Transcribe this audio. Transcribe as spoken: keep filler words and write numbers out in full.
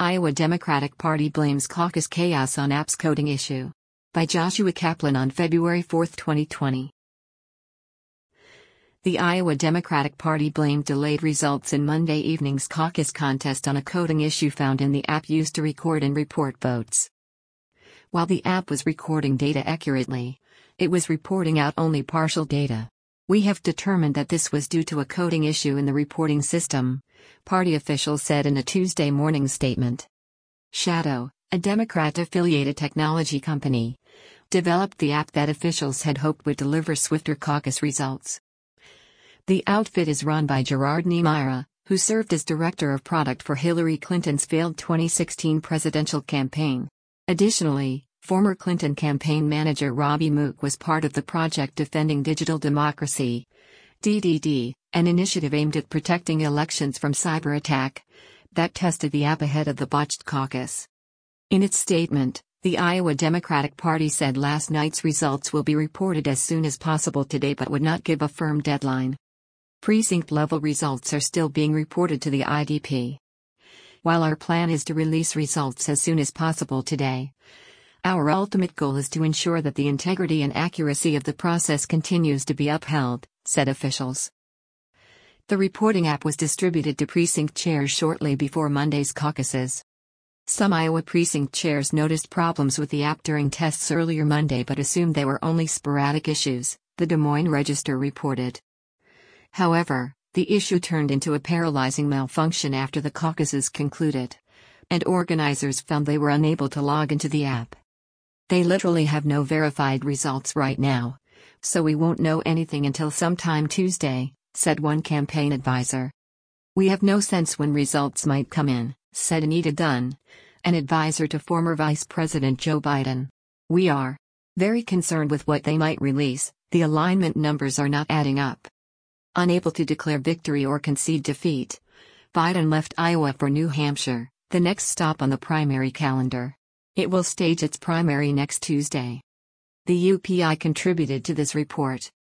Iowa Democratic Party blames caucus chaos on apps coding issue. By Joshua Kaplan on February fourth, twenty twenty. The Iowa Democratic Party blamed delayed results in Monday evening's caucus contest on a coding issue found in the app used to record and report votes. While the app was recording data accurately, it was reporting out only partial data. We have determined that this was due to a coding issue in the reporting system, party officials said in a Tuesday morning statement. Shadow, a Democrat-affiliated technology company, developed the app that officials had hoped would deliver swifter caucus results. The outfit is run by Gerard Niemeyer, who served as director of product for Hillary Clinton's failed twenty sixteen presidential campaign. Additionally, former Clinton campaign manager Robbie Mook was part of the project Defending Digital Democracy, D D D, an initiative aimed at protecting elections from cyber attack, that tested the app ahead of the botched caucus. In its statement, the Iowa Democratic Party said last night's results will be reported as soon as possible today but would not give a firm deadline. Precinct-level results are still being reported to the I D P. While our plan is to release results as soon as possible today, our ultimate goal is to ensure that the integrity and accuracy of the process continues to be upheld, said officials. The reporting app was distributed to precinct chairs shortly before Monday's caucuses. Some Iowa precinct chairs noticed problems with the app during tests earlier Monday but assumed they were only sporadic issues, the Des Moines Register reported. However, the issue turned into a paralyzing malfunction after the caucuses concluded, and organizers found they were unable to log into the app. They literally have no verified results right now, so we won't know anything until sometime Tuesday, said one campaign advisor. We have no sense when results might come in, said Anita Dunn, an advisor to former Vice President Joe Biden. We are very concerned with what they might release. The alignment numbers are not adding up. Unable to declare victory or concede defeat, Biden left Iowa for New Hampshire, the next stop on the primary calendar. It will stage its primary next Tuesday. The U P I contributed to this report.